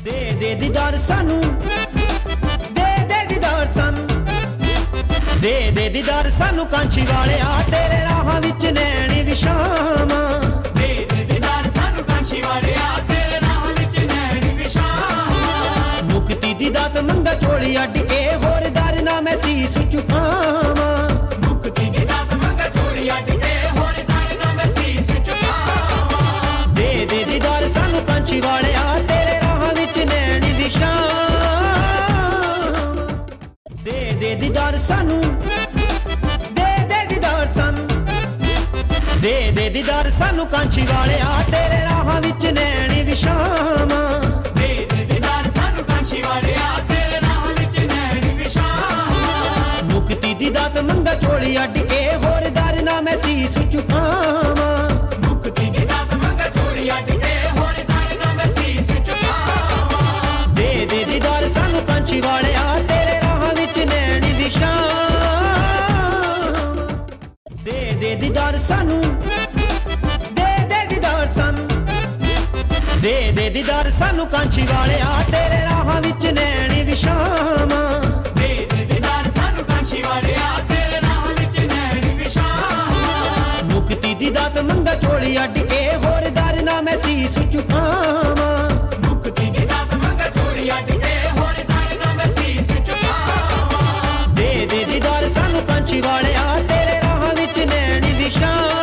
ਦੇ ਦੀਦਾਰ ਸਾਨੂੰ, ਦੇ ਦੀਦਾਰ ਸਾਨੂੰ, ਦੇ ਦੀਦਾਰ ਸਾਨੂੰ ਕਾਂਛੀ ਵਾਲਿਆ, ਤੇਰੇ ਰਾਹਾਂ ਵਿੱਚ ਨੈਣ ਵਿਛਾਵਾਂ। ਦੇ ਦੀਦਾਰ ਸਾਨੂੰ ਕਾਂਛੀ ਵਾਲਿਆ, ਤੇਰੇ ਰਾਹਾਂ ਵਿੱਚ ਨੈਣ ਵਿਛਾਵਾਂ। ਮੁਕਤੀ ਦੀ ਦਾਤ ਮੰਗਾ ਝੋਲੀ ਅੱਡ ਕੇ, ਹੋਰ ਦਰ ਨਾ ਮੈਂ ਸੀਸ ਝੁਕਾਵਾਂ। ਮੁਕਤੀ ਦੀ ਦਾਤ ਮੰਗਾ ਝੋਲੀ ਅੱਡ ਕੇ, ਹੋਰ ਦਰ ਨਾ ਮੈਂ ਸੀਸ ਝੁਕਾਵਾਂ। ਦੇ ਦੀਦਾਰ ਸਾਨੂੰ ਕਾਂਛੀ ਵਾਲਿਆ, ਤੇਰੇ ਰਾਹਾਂ ਵਿੱਚ ਨੈਣ ਵਿਛਾਵਾਂ। ਦੇ ਦੀਦਾਰ ਸਾਨੂੰ, ਦੇ ਦੀਦਾਰ ਸਾਨੂੰ, ਦੇ ਦੀਦਾਰ ਸਾਨੂੰ ਕਾਂਛੀ ਵਾਲਿਆ, ਤੇਰੇ ਰਾਹਾਂ ਵਿੱਚ ਨੈਣ ਵਿਛਾਵਾਂ। ਦੇ ਦੀਦਾਰ ਸਾਨੂੰ ਕਾਂਛੀ ਵਾਲਿਆ, ਤੇਰੇ ਰਾਹਾਂ ਵਿੱਚ ਨੈਣ ਵਿਛਾਵਾਂ। ਮੁਕਤੀ ਦੀ ਦਾਤ ਮੰਗਾ ਝੋਲੀ ਅੱਡ ਕੇ, ਹੋਰ ਦਰ ਨਾ ਮੈਂ ਸੀਸ ਝੁਕਾਵਾਂ। ਮੁਕਤੀ ਦੀ ਦਾਤ ਮੰਗਾ ਝੋਲੀ ਅੱਡ ਕੇ, ਹੋਰ ਦਰ ਨਾ ਮੈਂ ਸੀਸ ਝੁਕਾਵਾਂ। ਦੇ ਦੀਦਾਰ ਸਾਨੂੰ ਕਾਂਛੀ ਵਾਲਿਆ, ਤੇਰੇ ਰਾਹਾਂ ਵਿੱਚ ਨੈਣ ਵਿਛਾਵਾਂ। ਦੇ ਦੀਦਾਰ ਸਾਨੂੰ, ਦੇ ਦੀਦਾਰ ਸਾਨੂੰ, ਦੇ ਦੀਦਾਰ ਸਾਨੂੰ ਕਾਂਛੀ ਵਾਲਿਆ, ਤੇਰੇ ਰਾਹਾਂ ਵਿੱਚ ਨੈਣ ਵਿਛਾਵਾਂ। ਦੇ ਦੀਦਾਰ ਸਾਨੂੰ ਕਾਂਛੀ ਵਾਲਿਆ, ਤੇਰੇ ਰਾਹਾਂ ਵਿੱਚ ਨੈਣ ਵਿਛਾਵਾਂ। ਮੁਕਤੀ ਦੀ ਦਾਤ ਮੰਗਾ ਝੋਲੀ ਅੱਡ ਕੇ, ਹੋਰ ਦਰ ਨਾ ਮੈਂ ਸੀਸ ਝੁਕਾਵਾਂ। ਮੁਕਤੀ ਦੀ ਦਾਤ ਮੰਗਾ ਝੋਲੀ ਅੱਡ ਕੇ, ਹੋਰ ਦਰ ਨਾ ਮੈਂ ਸੀਸ ਝੁਕਾਵਾਂ। ਦੇ ਦੀਦਾਰ ਸਾਨੂੰ ਕਾਂਛੀ ਵਾਲਿਆ, ਤੇਰੇ ਰਾਹਾਂ ਵਿੱਚ ਨੈਣ ਵਿਛਾਵਾਂ।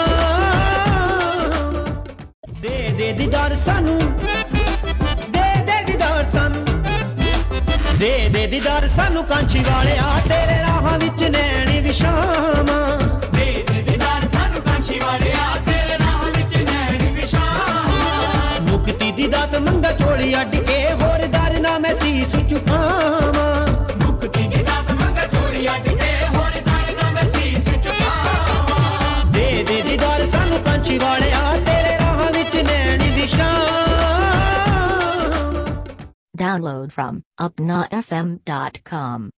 ਦੇ ਦੀਦਾਰ ਸਾਨੂੰ, ਦੇ ਦੀਦਾਰ ਸਾਨੂੰ, ਦੇ ਦੀਦਾਰ ਸਾਨੂੰ ਕਾਂਛੀ ਵਾਲਿਆ, ਤੇਰੇ ਰਾਹਾਂ ਵਿੱਚ ਨੈਣ ਵਿਛਾਵਾਂ। ਦੇ ਦੀਦਾਰ ਸਾਨੂੰ ਕਾਂਛੀ ਵਾਲਿਆ, ਤੇਰੇ ਰਾਹਾਂ ਵਿੱਚ ਨੈਣ ਵਿਛਾਵਾਂ। ਮੁਕਤੀ ਦੀ ਦਾਤ ਮੰਗਾ ਝੋਲੀ ਅੱਡ ਕੇ, ਹੋਰ ਦਰ ਨਾ ਮੈਂ ਸੀਸ ਝੁਕਾਵਾਂ। ਮੁਕਤੀ ਦੀ ਦਾਤ ਮੰਗਾ ਝੋਲੀ ਅੱਡ ਕੇ, ਹੋਰ ਦਰ ਨਾ ਮੈਂ ਸੀਸ ਝੁਕਾਵਾਂ। ਦੇ ਦੀਦਾਰ ਸਾਨੂੰ ਕਾਂਛੀ ਵਾਲਿਆ, ਤੇਰੇ ਰਾਹਾਂ ਵਿੱਚ ਨੈਣ ਵਿਛਾਵਾਂ। Download from upnafm.com.